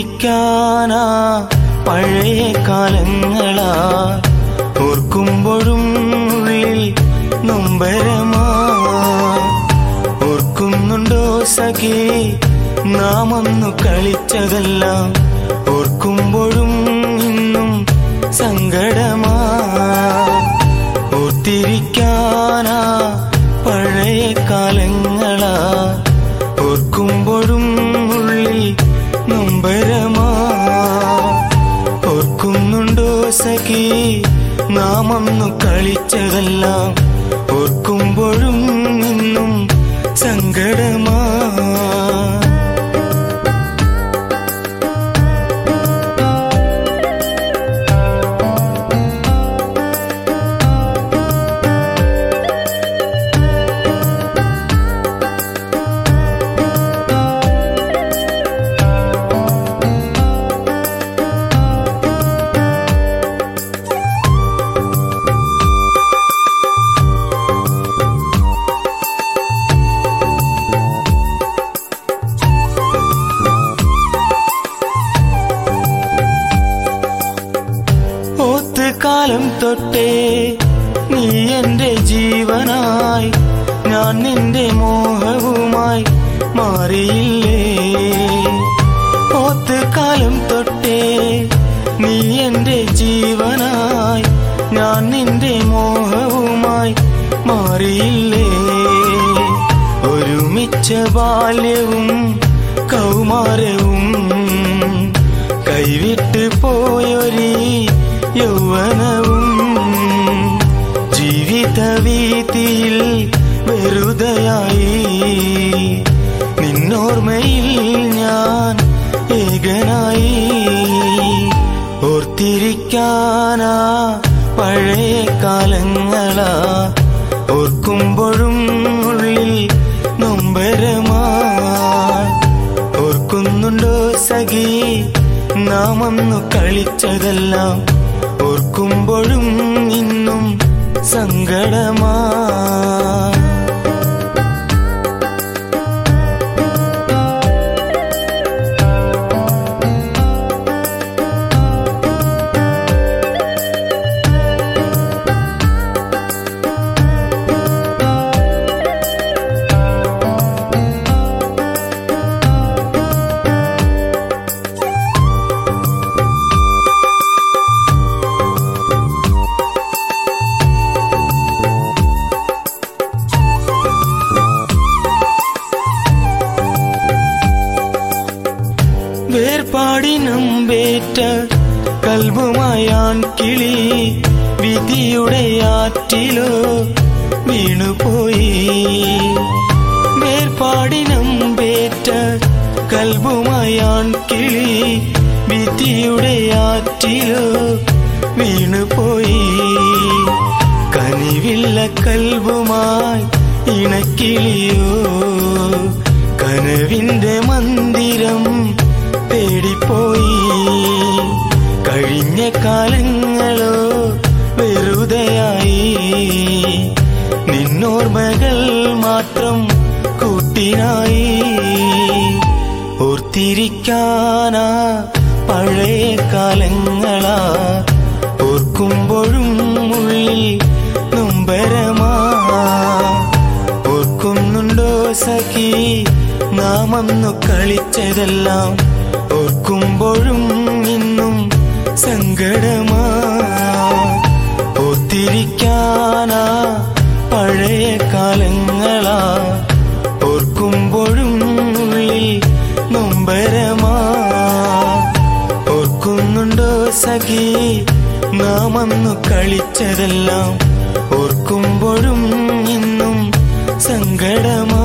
ഓർത്തിരിക്കാനാ പഴയ കാലങ്ങളാ, ഓർക്കുമ്പോഴും ഉള്ളിൽ നൊമ്പരമാ. ഓർക്കുന്നുണ്ടോ സഖി നാം അന്നു കളിച്ചതെല്ലാം, ഓർക്കുമ്പോഴും ഇന്നും സങ്കടമാ. ഓർത്തിരിക്കാനാ പഴയ കാലങ്ങളാ, ഓർക്കുമ്പോഴും ഉള്ളിൽ നൊമ്പരമാ. ഓർക്കുന്നുണ്ടോ സഖി നാം അന്നു കളിച്ചതെല്ലാം, ഓർക്കുമ്പോഴും ഇന്നും സങ്കടമാ. കാലം തൊട്ടേ നീ എന്റെ ജീവനായി, ഞാൻ നിന്റെ മോഹവുമായി മാറിയില്ലേ. ഓത്തുകാലം തൊട്ടേ നീ എന്റെ ജീവനായി, ഞാൻ നിന്റെ മോഹവുമായി മാറിയില്ലേ. ഒരുമിച്ച ബാല്യവും കൗമാരവും കൈവിട്ട് പോയൊരീ യൗവനവും, ജീവിത വീതിയിൽ വെറുതെയായി. നിന്നോർമ്മയിൽ ഞാൻ ഏകനായി. ഓർത്തിരിക്കാനാ പഴയ കാലങ്ങളാ, ഓർക്കുമ്പോഴും ഉള്ളിൽ നൊമ്പരമാ. ഓർക്കുന്നുണ്ടോ സഖി നാം അന്നു കളിച്ചതെല്ലാം, ഓർക്കുമ്പോഴും ഇന്നും സങ്കടമാ. വേർപാടിനമ്പേറ്റ കൽബുമായാൻ കിളി വിധിയുടെ ആറ്റിലോ വീണുപോയി. വേർപാടിനമ്പേറ്റ കൽബുമായാൻ കിളി വിധിയുടെ ആറ്റിലോ വീണുപോയി. കനിവില്ല കൽബുമായി ഇണക്കിളിയോ, കനവിന്റെ മന്ദിരം തേടിപ്പോയി. കഴിഞ്ഞ കാലങ്ങളോ വെറുതെയായി, നിന്നോർമ്മകൾ മാത്രം കൂട്ടിനായി. ഓർത്തിരിക്കാനാ പഴയ കാലങ്ങളാ, ഓർക്കുമ്പോഴും ഉള്ളിൽ നൊമ്പരമാ. ഓർക്കുന്നുണ്ടോ സഖി നാം അന്നു കളിച്ചതെല്ലാം, ഓർക്കുമ്പോഴും ഇന്നും സങ്കടമാ. ഓർത്തിരിക്കാനാ പഴയ കാലങ്ങളാ, ഓർക്കുമ്പോഴും ഉള്ളിൽ നൊമ്പരമാ. ഓർക്കുന്നുണ്ടോ സഖി നാം അന്നു കളിച്ചതെല്ലാം, ഓർക്കുമ്പോഴും ഇന്നും സങ്കടമാ.